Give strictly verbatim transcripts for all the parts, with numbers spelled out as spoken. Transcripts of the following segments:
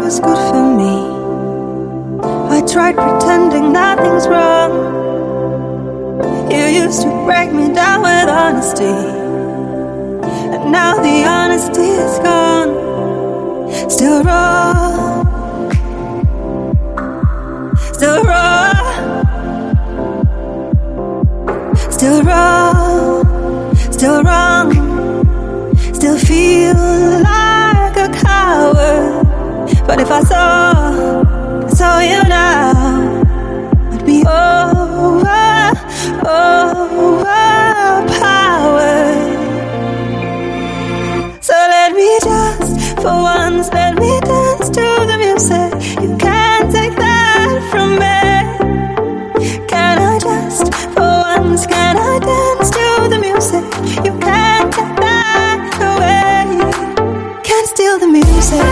was good for me. I tried pretending nothing's wrong. You used to break me down with honesty, and now the honesty is gone. Still wrong, still wrong, still wrong, still wrong. Still feel like a coward, but if I saw, I saw you now, I'd be over, overpowered. So let me just, for once, let me dance to the music. You can't take that from me. Can I just, for once, can I dance to the music? You can't take that away. Can't steal the music.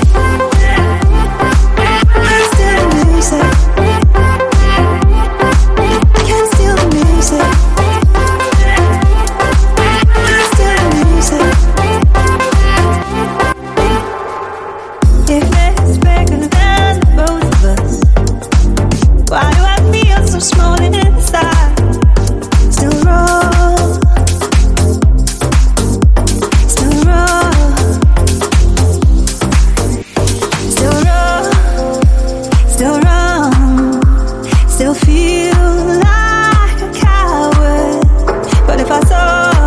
Can't steal the music. Can't steal the music. Can't steal the music. If it's bigger than both of us, why do I feel so small inside? Still wrong, still wrong, still wrong, still wrong. Still feel like a coward, but if I saw,